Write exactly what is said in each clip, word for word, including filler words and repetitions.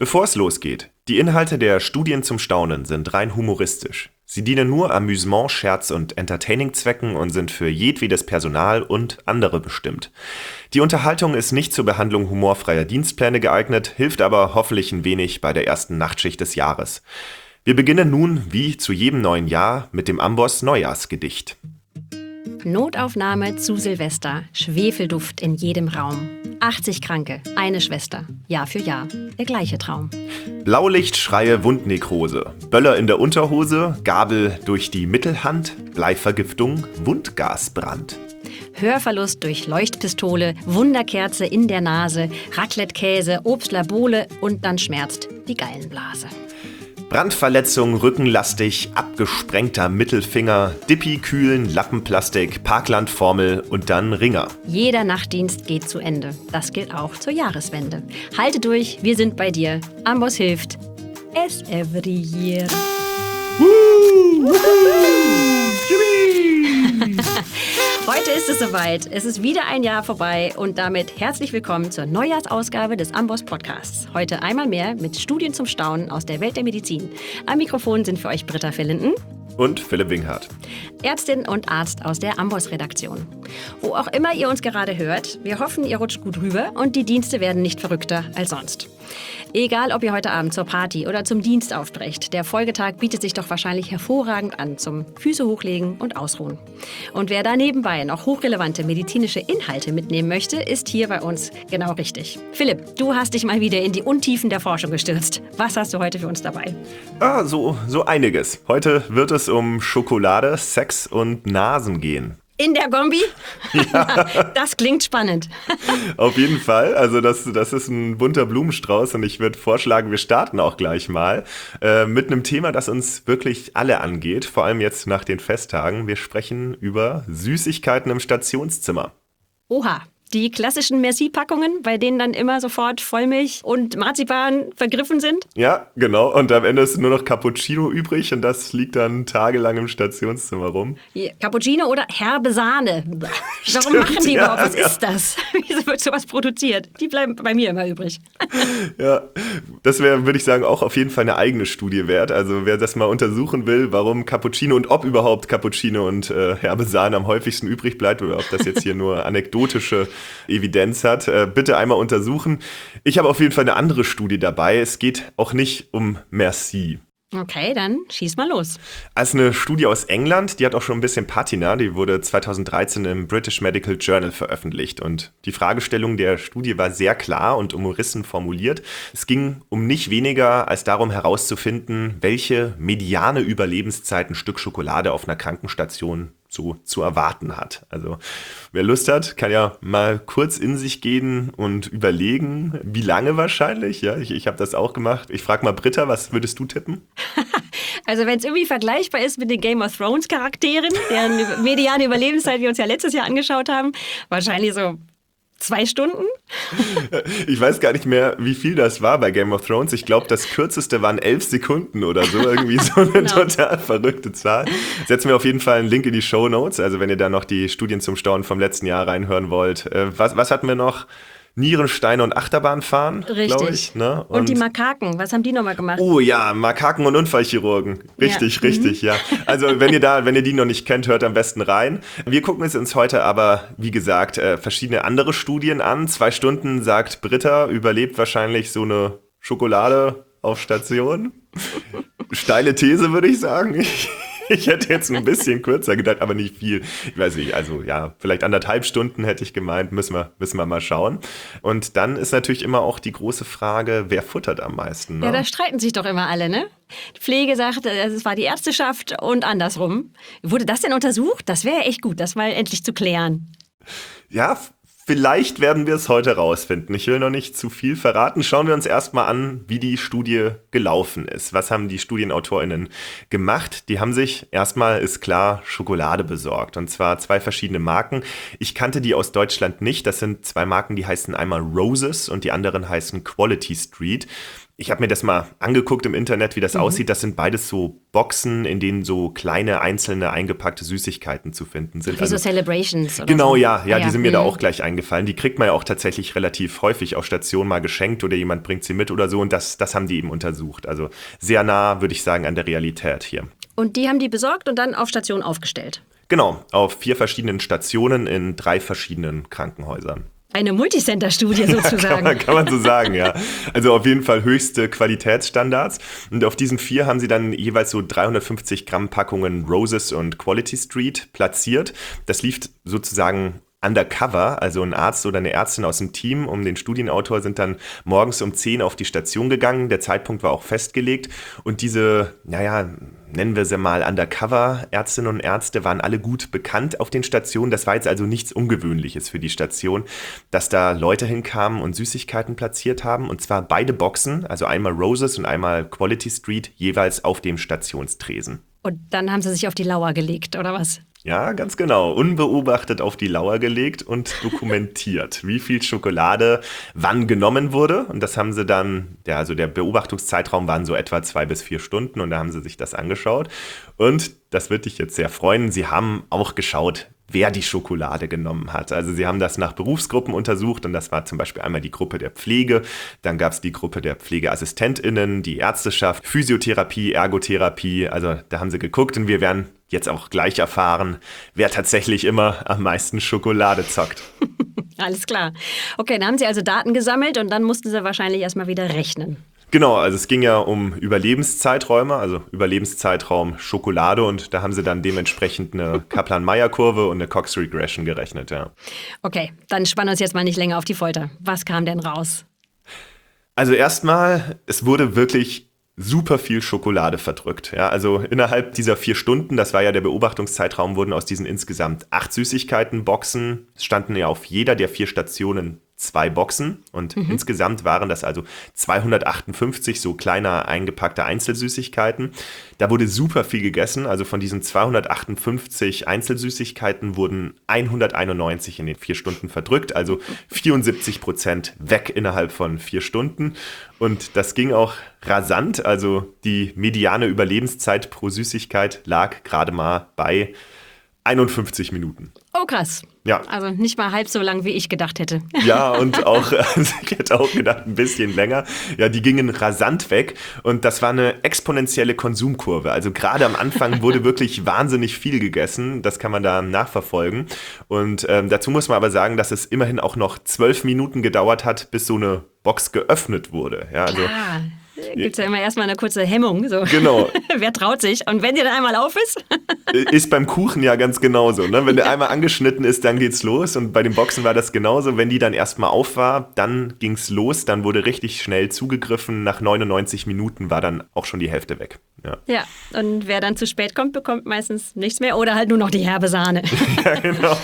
Bevor es losgeht, die Inhalte der Studien zum Staunen sind rein humoristisch. Sie dienen nur Amüsement-, Scherz- und Entertaining-Zwecken und sind für jedwedes Personal und andere bestimmt. Die Unterhaltung ist nicht zur Behandlung humorfreier Dienstpläne geeignet, hilft aber hoffentlich ein wenig bei der ersten Nachtschicht des Jahres. Wir beginnen nun, wie zu jedem neuen Jahr, mit dem Amboss Neujahrsgedicht. Notaufnahme zu Silvester, Schwefelduft in jedem Raum. achtzig Kranke, eine Schwester, Jahr für Jahr, der gleiche Traum. Blaulichtschreie, Wundnekrose, Böller in der Unterhose, Gabel durch die Mittelhand, Bleivergiftung, Wundgasbrand. Hörverlust durch Leuchtpistole, Wunderkerze in der Nase, Raclette-Käse, Obstlabole und dann schmerzt die Gallenblase. Brandverletzung, rückenlastig, abgesprengter Mittelfinger, Dippi, Kühlen, Lappenplastik, Parklandformel und dann Ringer. Jeder Nachtdienst geht zu Ende. Das gilt auch zur Jahreswende. Halte durch, wir sind bei dir. Amboss hilft. Es every year. Heute ist es soweit. Es ist wieder ein Jahr vorbei und damit herzlich willkommen zur Neujahrsausgabe des Amboss Podcasts. Heute einmal mehr mit Studien zum Staunen aus der Welt der Medizin. Am Mikrofon sind für euch Britta Fillenden und Philipp Winghardt, Ärztin und Arzt aus der Amboss-Redaktion. Wo auch immer ihr uns gerade hört, wir hoffen, ihr rutscht gut rüber und die Dienste werden nicht verrückter als sonst. Egal, ob ihr heute Abend zur Party oder zum Dienst aufbrecht, der Folgetag bietet sich doch wahrscheinlich hervorragend an zum Füße hochlegen und ausruhen. Und wer da nebenbei noch hochrelevante medizinische Inhalte mitnehmen möchte, ist hier bei uns genau richtig. Philipp, du hast dich mal wieder in die Untiefen der Forschung gestürzt. Was hast du heute für uns dabei? Ah, so, so einiges. Heute wird es um Schokolade, Sex und Nasen gehen. In der Kombi? Ja. Das klingt spannend. Auf jeden Fall. Also das, das ist ein bunter Blumenstrauß und ich würde vorschlagen, wir starten auch gleich mal äh, mit einem Thema, das uns wirklich alle angeht, vor allem jetzt nach den Festtagen. Wir sprechen über Süßigkeiten im Stationszimmer. Oha. Die klassischen Merci-Packungen, bei denen dann immer sofort Vollmilch und Marzipan vergriffen sind? Ja, genau. Und am Ende ist nur noch Cappuccino übrig und das liegt dann tagelang im Stationszimmer rum. Cappuccino oder herbe Sahne. Warum Stimmt, machen die ja, überhaupt? Was ja. ist das? Wieso wird sowas produziert? Die bleiben bei mir immer übrig. Ja, das wäre, würde ich sagen, auch auf jeden Fall eine eigene Studie wert. Also wer das mal untersuchen will, warum Cappuccino und ob überhaupt Cappuccino und äh, herbe Sahne am häufigsten übrig bleibt oder ob das jetzt hier nur anekdotische Evidenz hat, äh, bitte einmal untersuchen. Ich habe auf jeden Fall eine andere Studie dabei. Es geht auch nicht um Merci. Okay, dann schieß mal los. Also eine Studie aus England, die hat auch schon ein bisschen Patina, die wurde zweitausenddreizehn im British Medical Journal veröffentlicht und die Fragestellung der Studie war sehr klar und umrissen formuliert. Es ging um nicht weniger als darum herauszufinden, welche mediane Überlebenszeit ein Stück Schokolade auf einer Krankenstation so zu erwarten hat. Also wer Lust hat, kann ja mal kurz in sich gehen und überlegen, wie lange wahrscheinlich. Ja, ich, ich habe das auch gemacht. Ich frage mal Britta, was würdest du tippen? Also wenn es irgendwie vergleichbar ist mit den Game of Thrones Charakteren, deren mediane Überlebenszeit wir uns ja letztes Jahr angeschaut haben, wahrscheinlich so zwei Stunden? Ich weiß gar nicht mehr, wie viel das war bei Game of Thrones. Ich glaube, das kürzeste waren elf Sekunden oder so. Irgendwie so eine genau. total verrückte Zahl. Setzen wir auf jeden Fall einen Link in die Shownotes. Also wenn ihr da noch die Studien zum Staunen vom letzten Jahr reinhören wollt. Was, was hatten wir noch? Nierensteine und Achterbahnfahren, glaube ich. Ne? Und, und die Makaken, was haben die nochmal gemacht? Oh ja, Makaken und Unfallchirurgen. Richtig, ja. richtig, mhm. ja. Also wenn ihr da, wenn ihr die noch nicht kennt, hört am besten rein. Wir gucken uns heute aber, wie gesagt, verschiedene andere Studien an. Zwei Stunden, sagt Britta, überlebt wahrscheinlich so eine Schokolade auf Station. Steile These, würde ich sagen. Ich hätte jetzt ein bisschen kürzer gedacht, aber nicht viel. Ich weiß nicht, also ja, vielleicht anderthalb Stunden hätte ich gemeint, müssen wir, müssen wir mal schauen. Und dann ist natürlich immer auch die große Frage, wer futtert am meisten? Ne? Ja, da streiten sich doch immer alle, ne? Die Pflege sagt, es war die Ärzteschaft und andersrum. Wurde das denn untersucht? Das wäre echt gut, das mal endlich zu klären. Ja, vielleicht werden wir es heute rausfinden. Ich will noch nicht zu viel verraten. Schauen wir uns erstmal an, wie die Studie gelaufen ist. Was haben die StudienautorInnen gemacht? Die haben sich erstmal, ist klar, Schokolade besorgt. Und zwar zwei verschiedene Marken. Ich kannte die aus Deutschland nicht. Das sind zwei Marken, die heißen einmal Roses und die anderen heißen Quality Street. Ich habe mir das mal angeguckt im Internet, wie das mhm. aussieht. Das sind beides so Boxen, in denen so kleine, einzelne, eingepackte Süßigkeiten zu finden sind. Wie also, so Celebrations oder Genau, so. ja, ja, ah, die ja. sind mir mhm. da auch gleich eingefallen. Die kriegt man ja auch tatsächlich relativ häufig auf Station mal geschenkt oder jemand bringt sie mit oder so. Und das, das haben die eben untersucht. Also sehr nah, würde ich sagen, an der Realität hier. Und die haben die besorgt und dann auf Station aufgestellt? Genau, auf vier verschiedenen Stationen in drei verschiedenen Krankenhäusern. Eine Multicenter-Studie sozusagen. Ja, kann, man, kann man so sagen, ja. Also auf jeden Fall höchste Qualitätsstandards. Und auf diesen vier haben sie dann jeweils so dreihundertfünfzig Gramm Packungen Roses und Quality Street platziert. Das lief sozusagen undercover, also ein Arzt oder eine Ärztin aus dem Team um den Studienautor sind dann morgens um zehn auf die Station gegangen. Der Zeitpunkt war auch festgelegt. Und diese, naja, nennen wir sie mal Undercover-Ärztinnen und Ärzte, waren alle gut bekannt auf den Stationen. Das war jetzt also nichts Ungewöhnliches für die Station, dass da Leute hinkamen und Süßigkeiten platziert haben. Und zwar beide Boxen, also einmal Roses und einmal Quality Street, jeweils auf dem Stationstresen. Und dann haben sie sich auf die Lauer gelegt, oder was? Ja, ganz genau. Unbeobachtet auf die Lauer gelegt und dokumentiert, wie viel Schokolade wann genommen wurde. Und das haben sie dann, ja, also der Beobachtungszeitraum waren so etwa zwei bis vier Stunden und da haben sie sich das angeschaut. Und das wird dich jetzt sehr freuen, sie haben auch geschaut, wer die Schokolade genommen hat. Also sie haben das nach Berufsgruppen untersucht und das war zum Beispiel einmal die Gruppe der Pflege, dann gab es die Gruppe der PflegeassistentInnen, die Ärzteschaft, Physiotherapie, Ergotherapie, also da haben sie geguckt und wir werden jetzt auch gleich erfahren, wer tatsächlich immer am meisten Schokolade zockt. Alles klar. Okay, dann haben sie also Daten gesammelt und dann mussten sie wahrscheinlich erstmal wieder rechnen. Genau, also es ging ja um Überlebenszeiträume, also Überlebenszeitraum Schokolade und da haben sie dann dementsprechend eine Kaplan-Meier-Kurve und eine Cox-Regression gerechnet, ja. Okay, dann spannen wir uns jetzt mal nicht länger auf die Folter. Was kam denn raus? Also erstmal, es wurde wirklich super viel Schokolade verdrückt. Ja, also innerhalb dieser vier Stunden, das war ja der Beobachtungszeitraum, wurden aus diesen insgesamt acht Süßigkeiten-Boxen, standen ja auf jeder der vier Stationen zwei Boxen und mhm. insgesamt waren das also zweihundertachtundfünfzig so kleiner eingepackte Einzelsüßigkeiten. Da wurde super viel gegessen, also von diesen zweihundertachtundfünfzig Einzelsüßigkeiten wurden hunderteinundneunzig in den vier Stunden verdrückt, also vierundsiebzig Prozent weg innerhalb von vier Stunden. Und das ging auch rasant, also die mediane Überlebenszeit pro Süßigkeit lag gerade mal bei einundfünfzig Minuten. Oh, krass. Ja. Also nicht mal halb so lang, wie ich gedacht hätte. Ja, und auch, also ich hätte auch gedacht, ein bisschen länger. Ja, die gingen rasant weg und das war eine exponentielle Konsumkurve. Also gerade am Anfang wurde wirklich wahnsinnig viel gegessen. Das kann man da nachverfolgen. Und ähm, dazu muss man aber sagen, dass es immerhin auch noch zwölf Minuten gedauert hat, bis so eine Box geöffnet wurde. Ja, also Klar. Gibt es ja immer erstmal eine kurze Hemmung. So. Genau. Wer traut sich? Und wenn der dann einmal auf ist? Ist beim Kuchen ja ganz genauso. Ne? Wenn der einmal angeschnitten ist, dann geht's los. Und bei den Boxen war das genauso. Wenn die dann erstmal auf war, dann ging's los. Dann wurde richtig schnell zugegriffen. Nach neunundneunzig Minuten war dann auch schon die Hälfte weg. Ja, ja, und wer dann zu spät kommt, bekommt meistens nichts mehr oder halt nur noch die herbe Sahne. Ja, genau.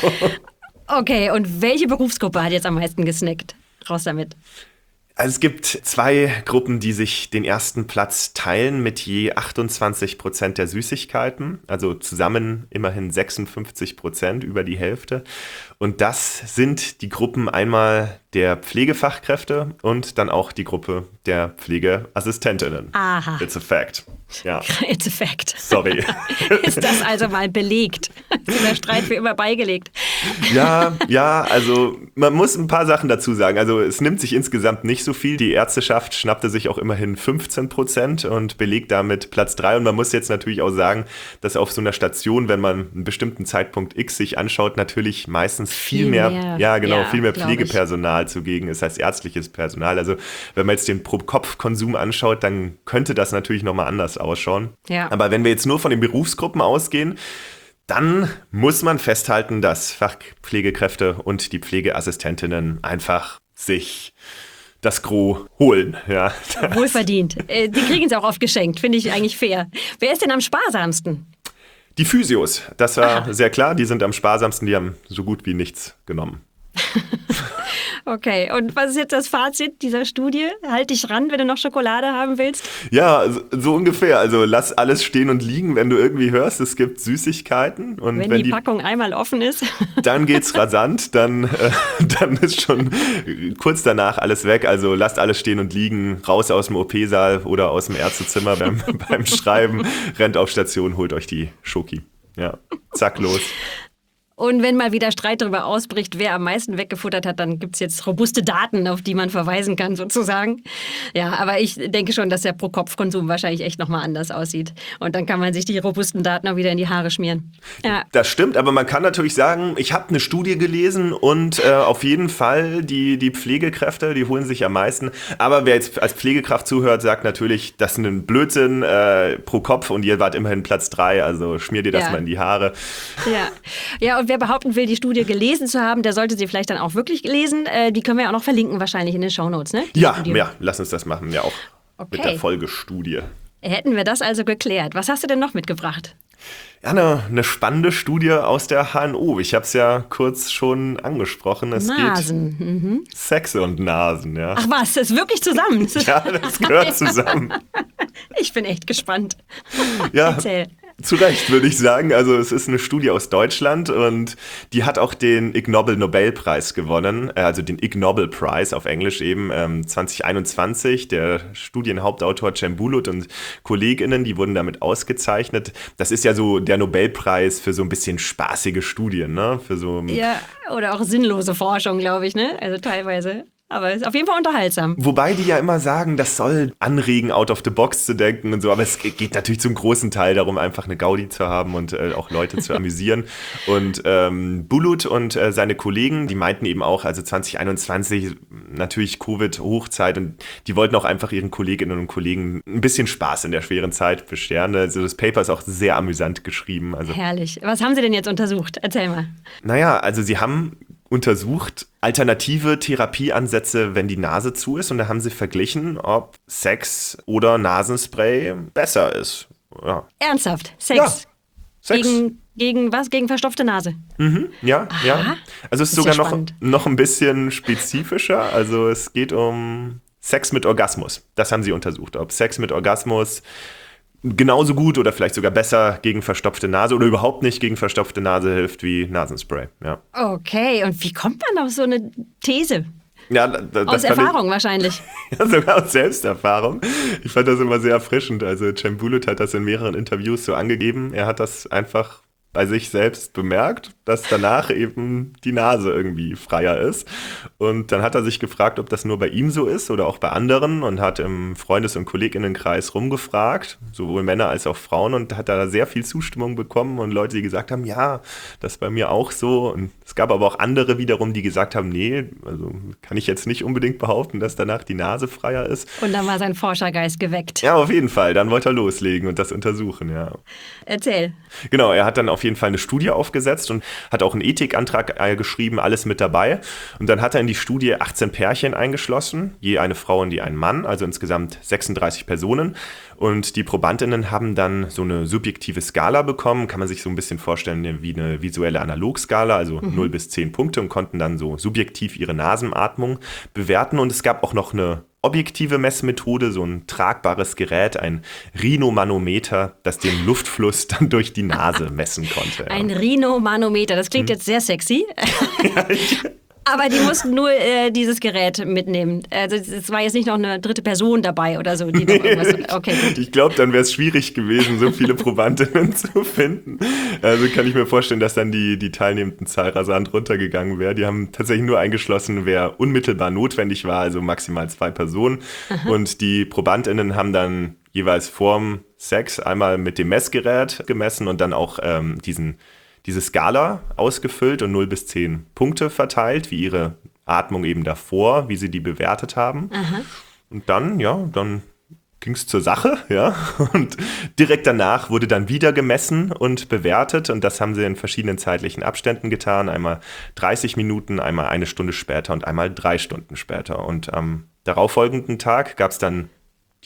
Okay, und welche Berufsgruppe hat jetzt am meisten gesnackt? Raus damit. Also es gibt zwei Gruppen, die sich den ersten Platz teilen mit je achtundzwanzig Prozent der Süßigkeiten. Also zusammen immerhin sechsundfünfzig Prozent, über die Hälfte. Und das sind die Gruppen einmal der Pflegefachkräfte und dann auch die Gruppe der Pflegeassistentinnen. Aha. It's a fact. Ja. It's a fact. Sorry. Ist das also mal belegt? Ist der Streit für immer beigelegt? Ja, ja, also man muss ein paar Sachen dazu sagen. Also es nimmt sich insgesamt nicht so viel. Die Ärzteschaft schnappte sich auch immerhin fünfzehn Prozent und belegt damit Platz drei. Und man muss jetzt natürlich auch sagen, dass auf so einer Station, wenn man einen bestimmten Zeitpunkt X sich anschaut, natürlich meistens viel, viel mehr, mehr, ja genau, ja, viel mehr Pflegepersonal zugegen ist als ärztliches Personal. Also wenn man jetzt den Pro-Kopf-Konsum anschaut, dann könnte das natürlich nochmal anders ausschauen. Ja. Aber wenn wir jetzt nur von den Berufsgruppen ausgehen, dann muss man festhalten, dass Fachpflegekräfte und die Pflegeassistentinnen einfach sich das Gros holen. Ja. Wohlverdient. Die kriegen es auch oft geschenkt, finde ich eigentlich fair. Wer ist denn am sparsamsten? Die Physios, das war Aha. sehr klar, die sind am sparsamsten, die haben so gut wie nichts genommen. Okay, und was ist jetzt das Fazit dieser Studie? Halt dich ran, wenn du noch Schokolade haben willst? Ja, so, so ungefähr. Also lass alles stehen und liegen, wenn du irgendwie hörst, es gibt Süßigkeiten. Und wenn, wenn die, die Packung einmal offen ist. Dann geht's rasant, dann, äh, dann ist schon kurz danach alles weg. Also lasst alles stehen und liegen, raus aus dem O P-Saal oder aus dem Ärztezimmer beim, beim Schreiben, rennt auf Station, holt euch die Schoki. Ja, zack, los. Und wenn mal wieder Streit darüber ausbricht, wer am meisten weggefuttert hat, dann gibt es jetzt robuste Daten, auf die man verweisen kann sozusagen. Ja, aber ich denke schon, dass der Pro-Kopf-Konsum wahrscheinlich echt nochmal anders aussieht. Und dann kann man sich die robusten Daten auch wieder in die Haare schmieren. Ja. Das stimmt, aber man kann natürlich sagen, ich habe eine Studie gelesen und äh, auf jeden Fall die, die Pflegekräfte, die holen sich am meisten. Aber wer jetzt als Pflegekraft zuhört, sagt natürlich, das ist ein Blödsinn äh, pro Kopf und ihr wart immerhin Platz drei, also schmier dir das Ja. mal in die Haare. Ja, ja, und wer behaupten will, die Studie gelesen zu haben, der sollte sie vielleicht dann auch wirklich lesen. Äh, die können wir ja auch noch verlinken, wahrscheinlich in den Shownotes, ne? Die Ja, Studie. ja, lass uns das machen, ja auch Okay. mit der Folgestudie. Hätten wir das also geklärt. Was hast du denn noch mitgebracht? Ja, eine, eine spannende Studie aus der H N O. Ich habe es ja kurz schon angesprochen. Es Nasen. Mhm. geht Sex und Nasen, ja. Ach was, das ist wirklich zusammen. Ja, das gehört zusammen. Ich bin echt gespannt. Ja, Erzähl. zu Recht, würde ich sagen. Also es ist eine Studie aus Deutschland und die hat auch den Ig Nobel Nobelpreis gewonnen, äh, also den Ig Nobel Prize auf Englisch eben ähm, zwanzig einundzwanzig. Der Studienhauptautor Cem Bulut und KollegInnen, die wurden damit ausgezeichnet. Das ist ja so der Nobelpreis für so ein bisschen spaßige Studien, ne? Für so Ja, oder auch sinnlose Forschung, glaube ich, ne? Also teilweise. Aber ist auf jeden Fall unterhaltsam. Wobei die ja immer sagen, das soll anregen, out of the box zu denken und so, aber es geht natürlich zum großen Teil darum, einfach eine Gaudi zu haben und äh, auch Leute zu amüsieren. Und ähm, Bulut und äh, seine Kollegen, die meinten eben auch, also zwanzig einundzwanzig, natürlich Covid-Hochzeit und die wollten auch einfach ihren Kolleginnen und Kollegen ein bisschen Spaß in der schweren Zeit bescheren. Also das Paper ist auch sehr amüsant geschrieben. Also, Herrlich. Was haben Sie denn jetzt untersucht? Erzähl mal. naja, also sie haben untersucht alternative Therapieansätze, wenn die Nase zu ist. Und da haben sie verglichen, ob Sex oder Nasenspray besser ist. Ja. Ernsthaft? Sex? Ja, Sex. Gegen, gegen was? Gegen verstopfte Nase? Mhm, ja, Aha. ja. Also es ist Ist ja sogar noch, spannend. noch ein bisschen spezifischer. Also es geht um Sex mit Orgasmus. Das haben sie untersucht. Ob Sex mit Orgasmus genauso gut oder vielleicht sogar besser gegen verstopfte Nase oder überhaupt nicht gegen verstopfte Nase hilft wie Nasenspray. Ja. Okay, und wie kommt man auf so eine These? Ja, da- da- Aus das fand Erfahrung wahrscheinlich. Ich, ja, sogar aus Selbsterfahrung. Ich fand das immer sehr erfrischend. Also Cem Bulut hat das in mehreren Interviews so angegeben. Er hat das einfach bei sich selbst bemerkt, dass danach eben die Nase irgendwie freier ist. Und dann hat er sich gefragt, ob das nur bei ihm so ist oder auch bei anderen und hat im Freundes- und Kolleginnenkreis rumgefragt, sowohl Männer als auch Frauen, und hat da sehr viel Zustimmung bekommen und Leute, die gesagt haben, ja, das ist bei mir auch so. Und es gab aber auch andere wiederum, die gesagt haben, nee, also kann ich jetzt nicht unbedingt behaupten, dass danach die Nase freier ist. Und dann war sein Forschergeist geweckt. Ja, auf jeden Fall. Dann wollte er loslegen und das untersuchen, ja. Erzähl. Genau, er hat dann auf jeden Fall eine Studie aufgesetzt und hat auch einen Ethikantrag äh, geschrieben, alles mit dabei. Und dann hat er in die Studie achtzehn Pärchen eingeschlossen, je eine Frau und je ein Mann, also insgesamt sechsunddreißig Personen. Und die Probandinnen haben dann so eine subjektive Skala bekommen, kann man sich so ein bisschen vorstellen wie eine visuelle Analogskala, also mhm. null bis zehn Punkte, und konnten dann so subjektiv ihre Nasenatmung bewerten. Und es gab auch noch eine objektive Messmethode, so ein tragbares Gerät, ein Rhinomanometer, das den Luftfluss dann durch die Nase messen konnte. Ein Rhinomanometer, das klingt hm. jetzt sehr sexy. Ja, ich Aber die mussten nur äh, dieses Gerät mitnehmen. Also es war jetzt nicht noch eine dritte Person dabei oder so. Die noch irgendwas, okay, gut. Ich glaube, dann wäre es schwierig gewesen, so viele Probandinnen zu finden. Also kann ich mir vorstellen, dass dann die, die teilnehmenden Zahl rasant runtergegangen wäre. Die haben tatsächlich nur eingeschlossen, wer unmittelbar notwendig war, also maximal zwei Personen. Aha. Und die Probandinnen haben dann jeweils vorm Sex einmal mit dem Messgerät gemessen und dann auch ähm, diesen diese Skala ausgefüllt und null bis zehn Punkte verteilt, wie ihre Atmung eben davor, wie sie die bewertet haben. Aha. Und dann, ja, dann ging es zur Sache, ja. Und direkt danach wurde dann wieder gemessen und bewertet. Und das haben sie in verschiedenen zeitlichen Abständen getan. Einmal dreißig Minuten, einmal eine Stunde später und einmal drei Stunden später. Und am darauffolgenden Tag gab es dann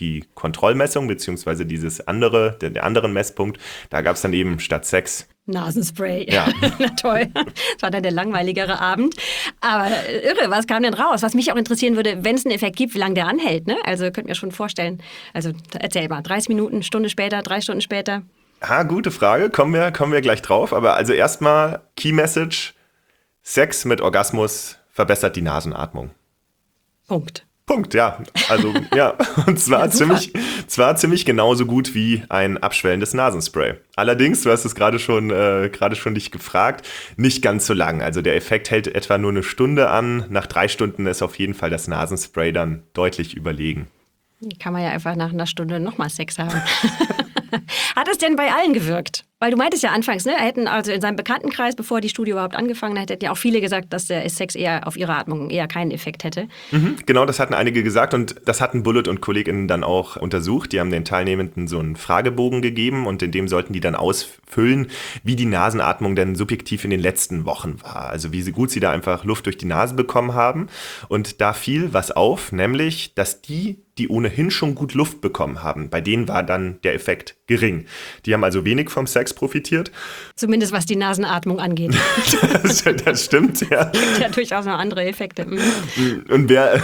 die Kontrollmessung, beziehungsweise dieses andere, der, der anderen Messpunkt, da gab es dann eben statt Sex Nasenspray. Ja. Na toll. Das war dann der langweiligere Abend. Aber irre, was kam denn raus? Was mich auch interessieren würde, wenn es einen Effekt gibt, wie lange der anhält. Ne? Also könnt mir schon vorstellen. Also erzähl mal, dreißig Minuten, Stunde später, drei Stunden später. Ha, gute Frage. Kommen wir, kommen wir gleich drauf. Aber also erstmal Key Message: Sex mit Orgasmus verbessert die Nasenatmung. Punkt. Punkt, ja. Also, ja. Und zwar, Ja, ziemlich, zwar ziemlich genauso gut wie ein abschwellendes Nasenspray. Allerdings, du hast es gerade schon, äh, gerade schon dich gefragt, nicht ganz so lang. Also der Effekt hält etwa nur eine Stunde an. Nach drei Stunden ist auf jeden Fall das Nasenspray dann deutlich überlegen. Kann man ja einfach nach einer Stunde nochmal Sex haben. Hat es denn bei allen gewirkt? Weil du meintest ja anfangs, ne, hätten also in seinem Bekanntenkreis, bevor die Studie überhaupt angefangen hat, hätten ja auch viele gesagt, dass der Sex eher auf ihre Atmung eher keinen Effekt hätte. Mhm, genau, das hatten einige gesagt und das hatten Bullitt und KollegInnen dann auch untersucht. Die haben den Teilnehmenden so einen Fragebogen gegeben und in dem sollten die dann ausfüllen, wie die Nasenatmung denn subjektiv in den letzten Wochen war. Also wie gut sie da einfach Luft durch die Nase bekommen haben. Und da fiel was auf, nämlich, dass die, die ohnehin schon gut Luft bekommen haben, bei denen war dann der Effekt gering. Die haben also wenig vom Sex profitiert. Zumindest was die Nasenatmung angeht. das, das stimmt, ja. Gibt ja durchaus noch andere Effekte. Mhm. Und wer,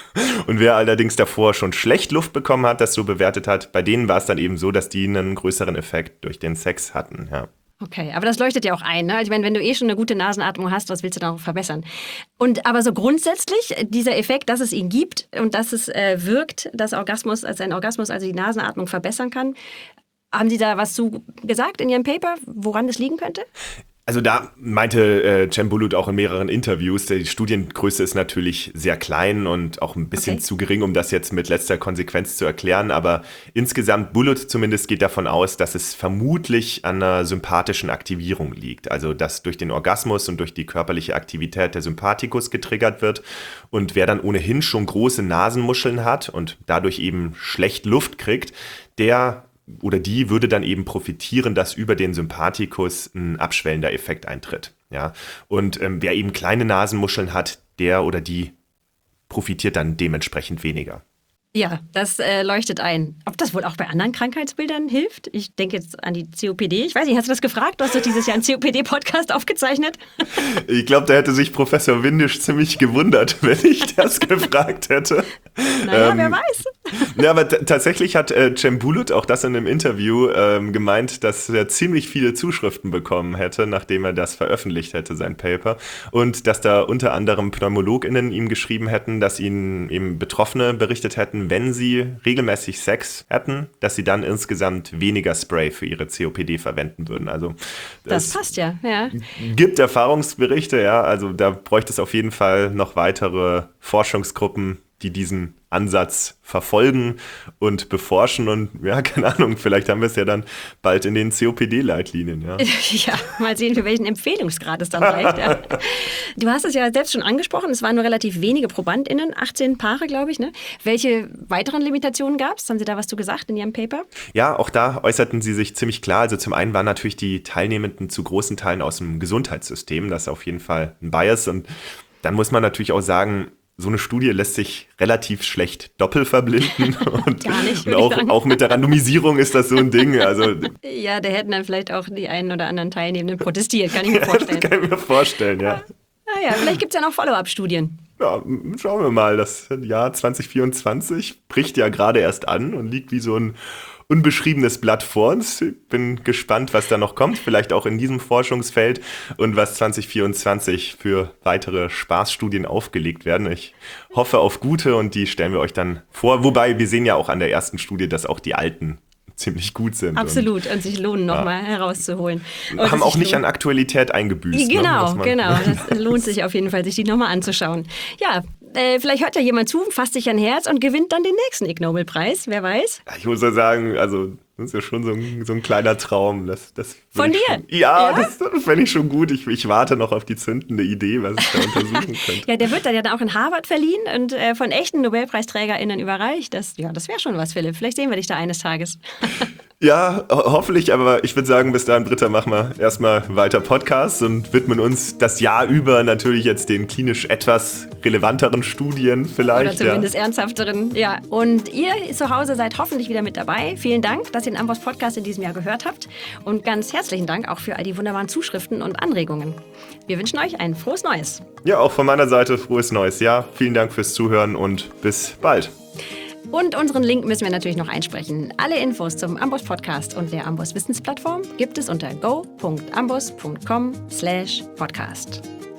und wer allerdings davor schon schlecht Luft bekommen hat, das so bewertet hat, bei denen war es dann eben so, dass die einen größeren Effekt durch den Sex hatten, ja. Okay, aber das leuchtet ja auch ein. Ne? Also ich meine, wenn du eh schon eine gute Nasenatmung hast, was willst du da noch verbessern? Und aber so grundsätzlich, dieser Effekt, dass es ihn gibt und dass es äh, wirkt, dass Orgasmus, als ein Orgasmus also die Nasenatmung verbessern kann, haben Sie da was zu gesagt in Ihrem Paper, woran das liegen könnte? Also da meinte äh, Cem Bullitt auch in mehreren Interviews, die Studiengröße ist natürlich sehr klein und auch ein bisschen okay. zu gering, um das jetzt mit letzter Konsequenz zu erklären. Aber insgesamt, Bullitt zumindest geht davon aus, dass es vermutlich an einer sympathischen Aktivierung liegt. Also dass durch den Orgasmus und durch die körperliche Aktivität der Sympathikus getriggert wird. Und wer dann ohnehin schon große Nasenmuscheln hat und dadurch eben schlecht Luft kriegt, der oder die würde dann eben profitieren, dass über den Sympathikus ein abschwellender Effekt eintritt. Ja? Und ähm, wer eben kleine Nasenmuscheln hat, der oder die profitiert dann dementsprechend weniger. Ja, das äh, leuchtet ein. Ob das wohl auch bei anderen Krankheitsbildern hilft? Ich denke jetzt an die C O P D. Ich weiß nicht, hast du das gefragt? Du hast doch dieses Jahr einen C O P D-Podcast aufgezeichnet. Ich glaube, da hätte sich Professor Windisch ziemlich gewundert, wenn ich das gefragt hätte. Naja, ähm, wer weiß. Ja, aber t- tatsächlich hat äh, Cem Bullitt auch das in einem Interview ähm, gemeint, dass er ziemlich viele Zuschriften bekommen hätte, nachdem er das veröffentlicht hätte, sein Paper. Und dass da unter anderem PneumologInnen ihm geschrieben hätten, dass ihnen eben Betroffene berichtet hätten, wenn sie regelmäßig Sex hätten, dass sie dann insgesamt weniger Spray für ihre C O P D verwenden würden. Also das passt ja, ja. Gibt Erfahrungsberichte, ja. Also da bräuchte es auf jeden Fall noch weitere Forschungsgruppen, die diesen Ansatz verfolgen und beforschen und ja, keine Ahnung, vielleicht haben wir es ja dann bald in den C O P D-Leitlinien. Ja, ja mal sehen, für welchen Empfehlungsgrad es dann reicht. Ja. Du hast es ja selbst schon angesprochen, es waren nur relativ wenige ProbandInnen, achtzehn Paare, glaube ich. Ne? Welche weiteren Limitationen gab es? Haben Sie da was zu gesagt in Ihrem Paper? Ja, auch da äußerten sie sich ziemlich klar. Also zum einen waren natürlich die Teilnehmenden zu großen Teilen aus dem Gesundheitssystem, das ist auf jeden Fall ein Bias und dann muss man natürlich auch sagen, so eine Studie lässt sich relativ schlecht doppelverblinden und, Gar nicht, und auch, auch mit der Randomisierung ist das so ein Ding. Also, ja, da hätten dann vielleicht auch die einen oder anderen Teilnehmenden protestiert, kann ich mir vorstellen. Das kann ich mir vorstellen, ja. Naja, vielleicht gibt es ja noch Follow-up-Studien. Ja, schauen wir mal. Das Jahr zwanzig vierundzwanzig bricht ja gerade erst an und liegt wie so ein unbeschriebenes Blatt vor uns. Ich bin gespannt, was da noch kommt, vielleicht auch in diesem Forschungsfeld und was zwanzig vierundzwanzig für weitere Spaßstudien aufgelegt werden. Ich hoffe auf gute und die stellen wir euch dann vor. Wobei, wir sehen ja auch an der ersten Studie, dass auch die alten ziemlich gut sind. Absolut, und, und sich lohnen, nochmal ja. herauszuholen. Und haben auch nicht lohnt. An Aktualität eingebüßt. Genau, ne, genau. Das lohnt sich auf jeden Fall, sich die nochmal anzuschauen. Ja, äh, vielleicht hört ja jemand zu, fasst sich ein Herz und gewinnt dann den nächsten Ig Nobel-Preis, wer weiß. Ich muss ja sagen, also das ist ja schon so ein, so ein kleiner Traum. Das, das Von dir? Schon, ja, ja, das, das fände ich schon gut. Ich, ich warte noch auf die zündende Idee, was ich da untersuchen könnte. Ja, der wird dann ja auch in Harvard verliehen und äh, von echten NobelpreisträgerInnen überreicht. Das, ja, das wäre schon was, Philipp. Vielleicht sehen wir dich da eines Tages. Ja, ho hoffentlich, aber ich würde sagen, bis dahin, Britta, machen wir erstmal weiter Podcasts und widmen uns das Jahr über natürlich jetzt den klinisch etwas relevanteren Studien vielleicht. Oder zumindest ja. ernsthafteren, ja. Und ihr zu Hause seid hoffentlich wieder mit dabei. Vielen Dank, dass ihr den Amboss Podcast in diesem Jahr gehört habt. Und ganz herzlichen Dank auch für all die wunderbaren Zuschriften und Anregungen. Wir wünschen euch ein frohes Neues. Ja, auch von meiner Seite frohes Neues Jahr. Vielen Dank fürs Zuhören und bis bald. Und unseren Link müssen wir natürlich noch einsprechen. Alle Infos zum Amboss Podcast und der Amboss Wissensplattform gibt es unter go punkt amboss punkt com slash podcast.